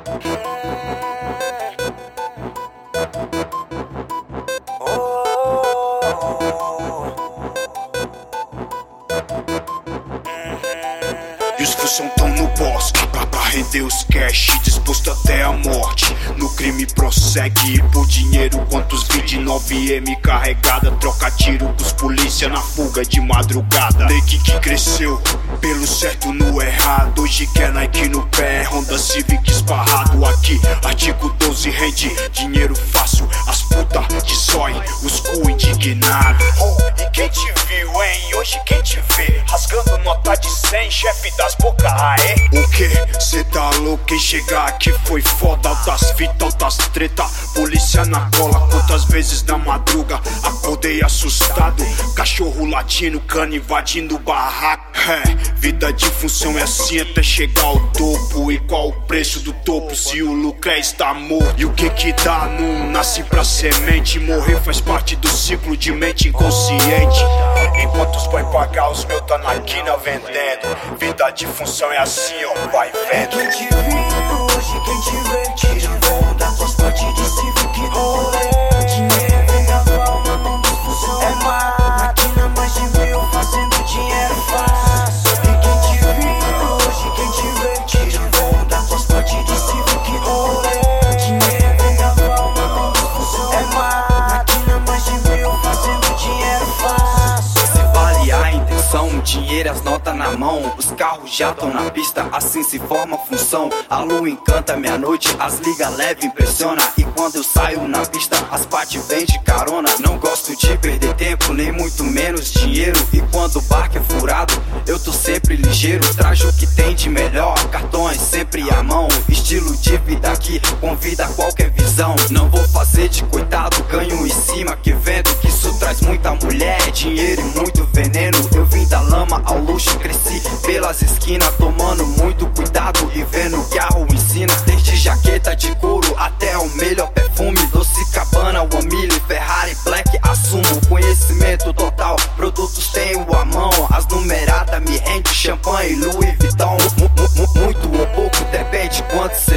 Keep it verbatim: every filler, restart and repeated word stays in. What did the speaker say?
E os fusão tão no bosque pra, pra render os cash, disposto até a morte. No crime prossegue e por dinheiro quantos vinte e nove M carregada. Troca tiro com os polícia na fuga de madrugada. Negue que cresceu pelo certo no errado. Hoje quer Nike no pé, Honda Civic esparrado. Aqui artigo doze rende dinheiro fácil. As puta de zói, os cu indignado. Oh, e quem te viu, hein? Hoje quem te vê rasgando nota de cem, chefe das boca, aê? O que? Cê tá louco? Quem chegar aqui foi foda. Altas fitas, altas treta, polícia na cola. Quantas vezes na madruga acordei assustado. Cachorro latindo, cana invadindo o barraco. É, vida de função é assim até chegar ao topo. E qual o preço do topo se o lucro é estar morto? E o que que dá? Não nasce pra semente. Morrer faz parte do ciclo de mente inconsciente. Enquanto os boy pagar, os meus tá na quina vendendo. Vida de função é assim, ó, vai vendo. Quem te viu hoje, quem te vê, tira o véu da tua parte de Civic rolê. Dinheiro vem da palma, na mão dos função é má. Na quina mais de mil, fazendo dinheiro fácil. E quem te viu hoje, quem te vê, tira o véu da tua parte de Civic rolê. Dinheiro vem da palma, na mão dos função é má. Na quina mais de mil, fazendo dinheiro fácil. Se vale a intenção, dinheiro e as notas na mão. Os carros já tão na pista, assim se forma a função. A lua encanta minha noite, as liga leve impressiona. E quando eu saio na pista, as partes vêm de carona. Não gosto de perder tempo, nem muito menos dinheiro. E quando o barco é furado, eu tô sempre ligeiro. Trajo o que tem de melhor, cartões sempre à mão. Estilo de vida que convida qualquer visão. Não vou fazer de coitado, ganho em cima que vendo. Que isso traz muita mulher, dinheiro e muito veneno. Eu vim da lama ao luxo, cresci pelas esquinas, tomando muito cuidado e vendo que a rua ensina. Desde jaqueta de couro até o melhor perfume. Doce Cabana, Wamile, Ferrari, Black. Assumo conhecimento total, produtos tenho à mão. As numeradas me rende champanhe, Louis Vuitton. Muito ou pouco, depende quanto